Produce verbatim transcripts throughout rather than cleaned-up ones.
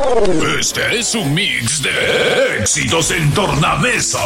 Este es un mix de éxitos en tornamesa.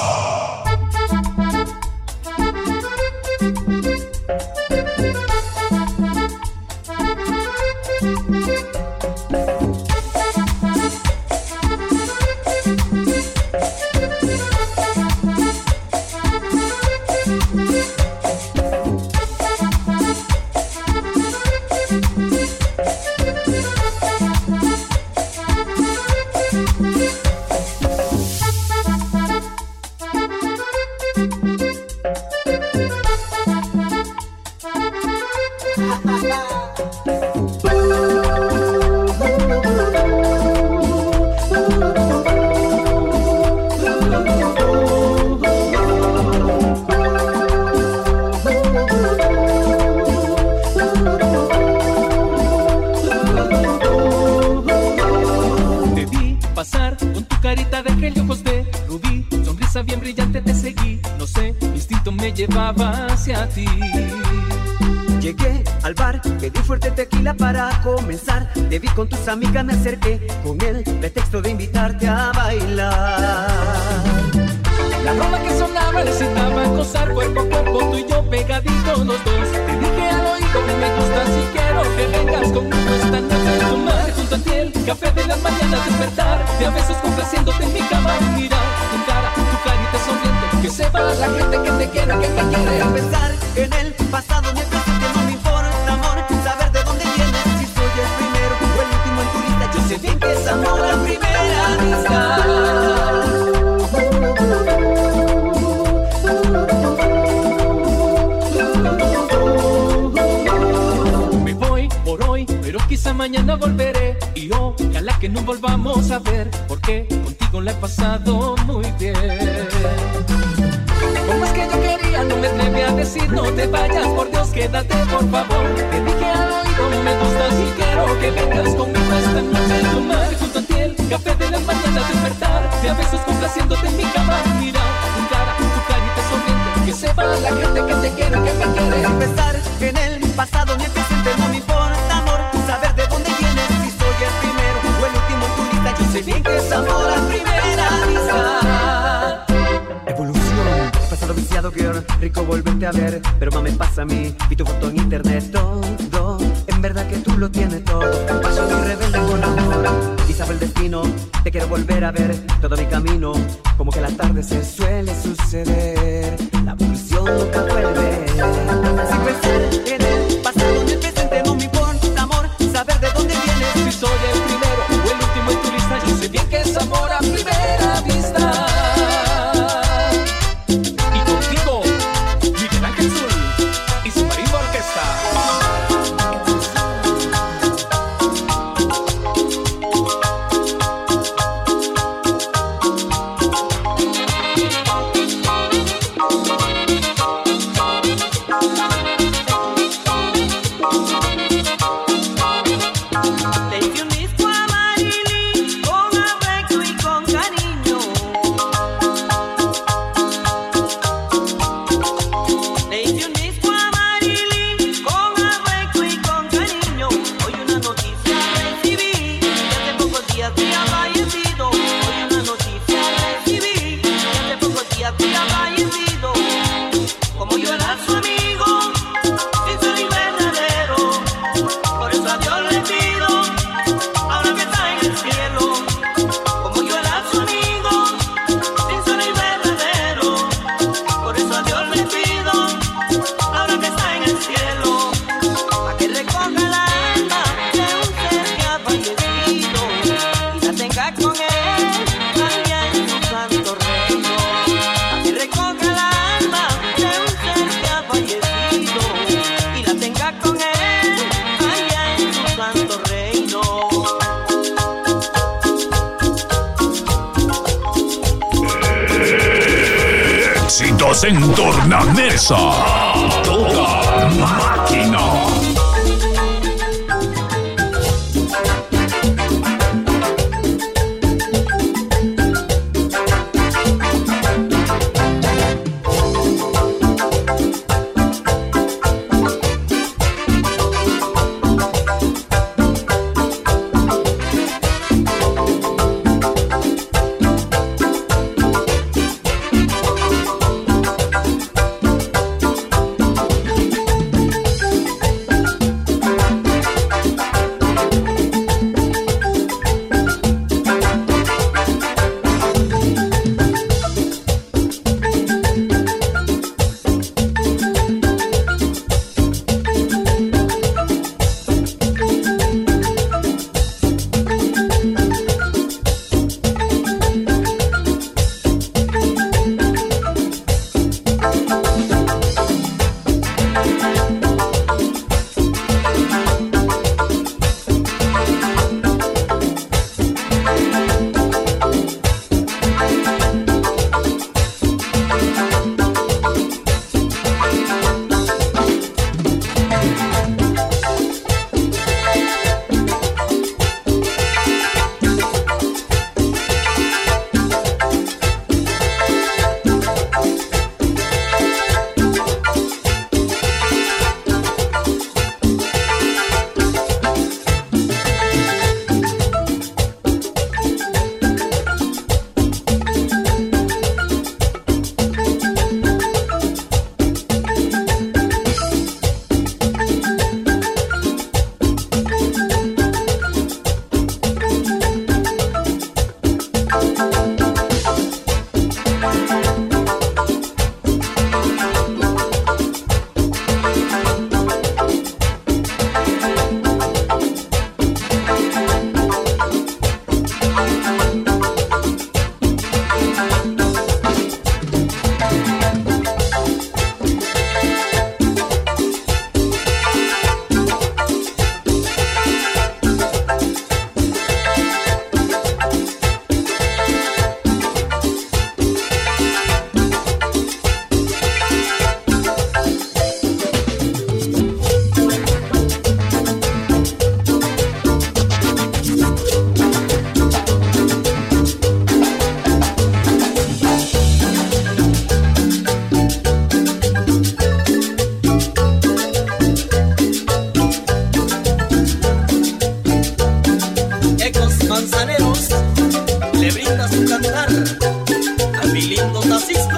Llevaba hacia ti. Llegué al bar, pedí fuerte tequila para comenzar. Te vi con tus amigas, me acerqué con el pretexto de invitarte a bailar. La rola que sonaba necesitaba gozar cuerpo a cuerpo, tú y yo pegaditos los dos. Te dije al oído que me gustas y quiero que vengas conmigo esta noche a tomar junto a ti el café de las mañanas, despertar de a besos complaciéndote en mi cama. Mira tu cara, tu carita sonriente, que sepa la gente que te quiere, que te quiere. A pensar en el pasado ni el presente no me importa, amor, saber de dónde vienes, si soy el primero o el último en tu lista. Yo sé bien que es amor a primera vista. Me voy por hoy, pero quizá mañana volveré y ojalá que nos volvamos a ver, porque contigo la he pasado muy bien. Como es que yo quería, no me atreví a decir no te vayas, por Dios quédate por favor. Te dije al oído no me gustas y quiero que vengas conmigo esta noche a tomar junto a ti el café de las mañanas, despertar de a besos complaciéndote en mi cama. Mira tu cara, tu carita sonriente, que sepa la gente que te quiero, que me quiere. A pesar que en el pasado ni el presente no me importa, amor, saber de dónde vienes, si soy el primero o el último en tu lista. Yo sé bien que es amor a primera vista. Evolución, pasado viciado, girl, rico volverte a ver, pero más me pasa a mí, vi tu foto en internet, todo, en verdad que tú lo tienes todo, paso y rebelde con amor, y sabe el destino, te quiero volver a ver, todo mi camino, como que la tarde se suele suceder, la evolución nunca vuelve, sin pensar en el pasado ni el presente no me importa, amor, saber de dónde vienes, si soy el primero o el último en tu lista, yo sé bien que es amor a primera vista. En tornamesa, toda máquina. manzaneros le brinda su cantar a mi lindo Tacisco.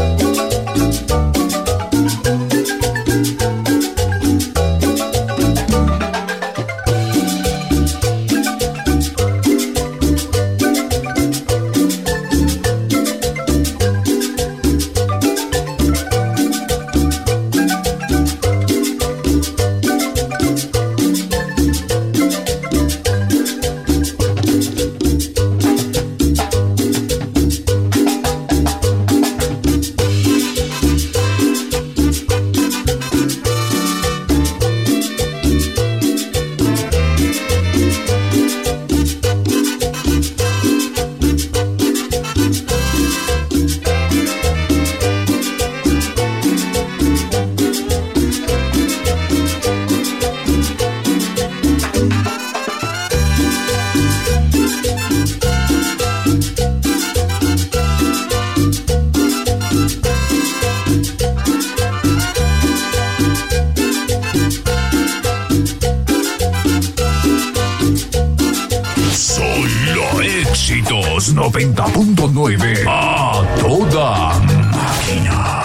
noventa punto nueve a toda máquina.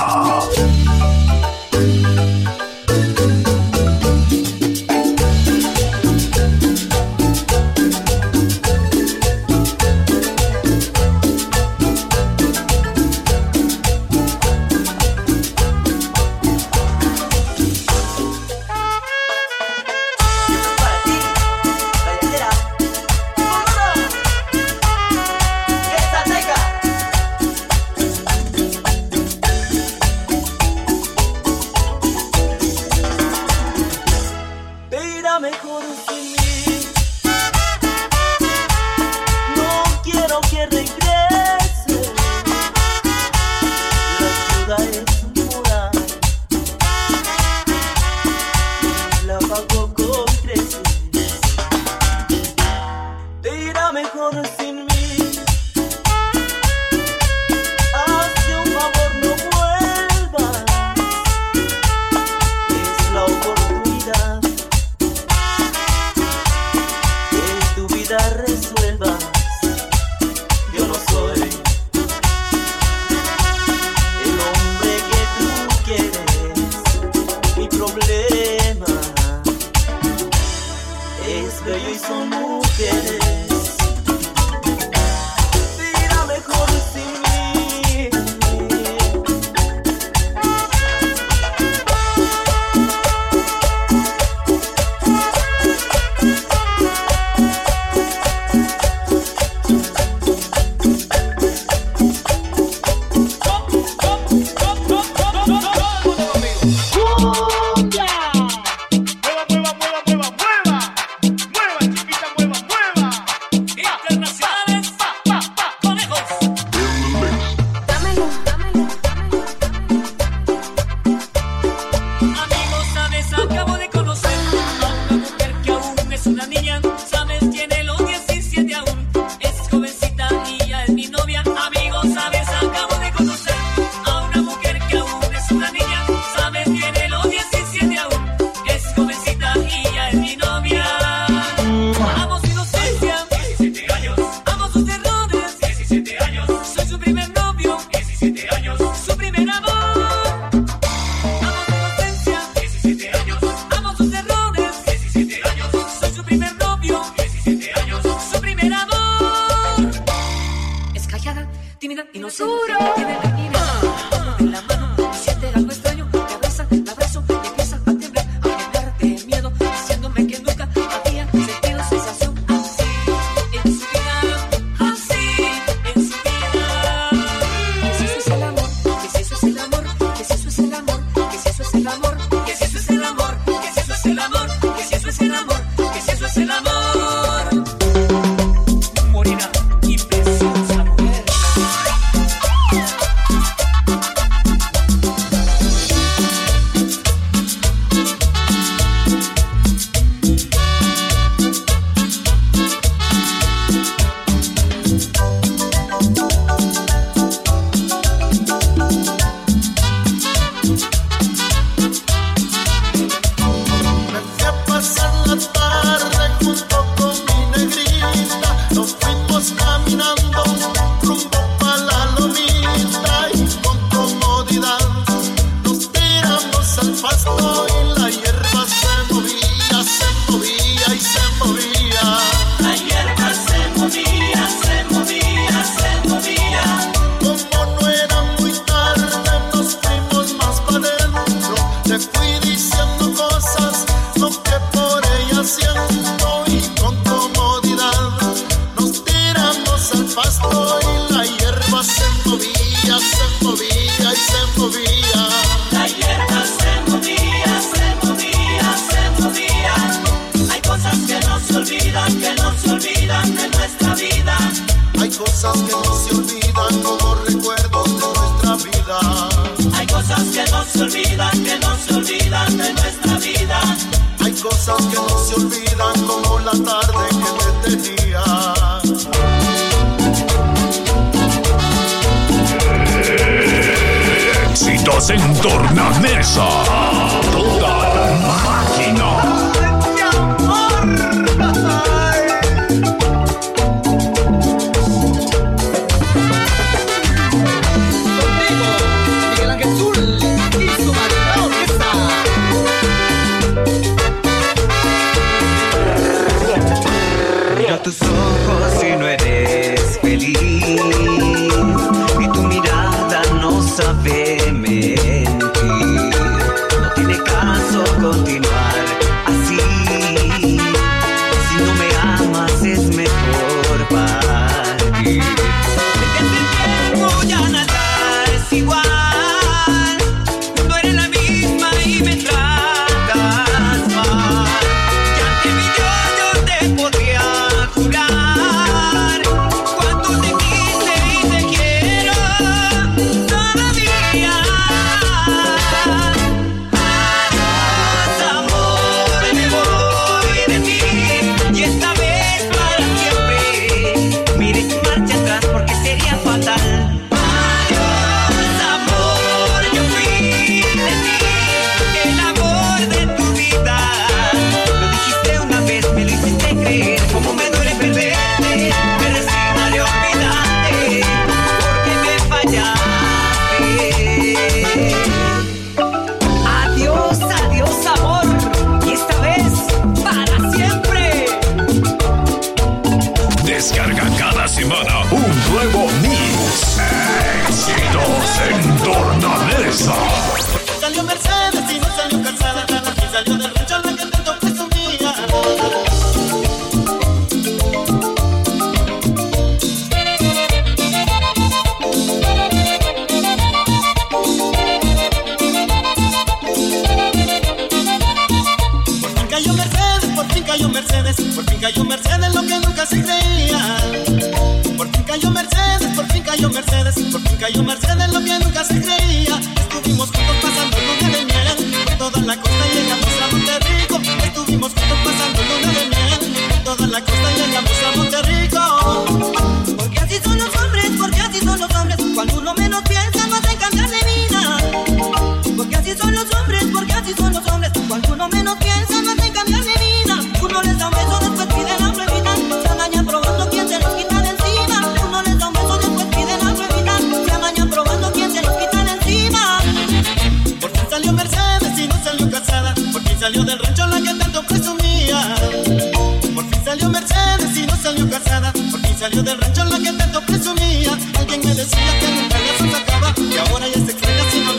nos fuimos caminando rumbo pa' la lomita y con comodidad nos tiramos al pasto y la hierba se movía, se movía y se movía. La hierba se movía, se movía, se movía. Como no era muy tarde, nos fuimos más pa' dentro. Le fui diciendo cosas, lo que por ella siento, y con comodidad nos tiramos al pasto y la hierba se movía, se movía y se movía. La hierba se movía, se movía, se movía. Hay cosas que no se olvidan, que no se olvidan de nuestra vida. Hay cosas que no se olvidan como recuerdos de nuestra vida. Hay cosas que no se olvidan, que no se olvidan de nuestra vida. Hay cosas que no se olvidan como la tarde que me tenía. Éxitos en tornamesa. Toda máquina. Miro tus ojos y no eres feliz, y tu mirada no sabe mentir. No tiene caso continuar así. Si no me amas es mejor partir. Desde hace tiempo ya nada es igual. No eres la misma y me tratas mal. Ya te vi yo, yo te podría jurar cuánto te quise y te quiero todavía. Adiós, amor, me voy de ti, y esta vez para siempre. Mire tu marcha atrás porque sería fatal. Adiós, amor, yo fui de ti, el amor de tu vida. Lo dijiste una vez, me lo hiciste creer. Como me duele perderte, me resignaré a olvidarte, porque me fallaste. Adiós, adiós, amor, y esta vez para siempre. Descarga cada semana un nuevo mix. Éxitos en tornamesa. Salió Mercedes y no salió calzada, y salió del rancho la que tanto presumía. Por fin cayó Mercedes, por fin cayó Mercedes, por fin cayó Mercedes, lo que nunca se creía. Por fin cayó Mercedes, por fin cayó Mercedes, por fin cayó Mercedes, lo que nunca se creía. Estuvimos juntos pasando luna de miel, por toda la costa llegamos a Monterrico. Estuvimos juntos pasando luna de miel, por toda la costa llegamos a Monterrico. Porque así son los hombres, porque así son los hombres. Cuando uno menos piensa no hacen cambiar de vida. Porque así son los hombres, porque así son los hombres. Cuando uno menos piensa no hacen cambiar de vida. Uno les da un beso, después pide la pruebita. Se amañan probando quién se los quita de encima. Uno les da un beso, después pide la pruebita. Se amañan probando quién se los quita de encima. Por fin salió Mercedes y no salió casada, por fin salió del rancho la que tanto presumía. Por fin salió Mercedes y no salió casada, por fin salió del rancho la que tanto presumía. Alguien me decía que nunca la sacaba, y ahora ya se extraña si no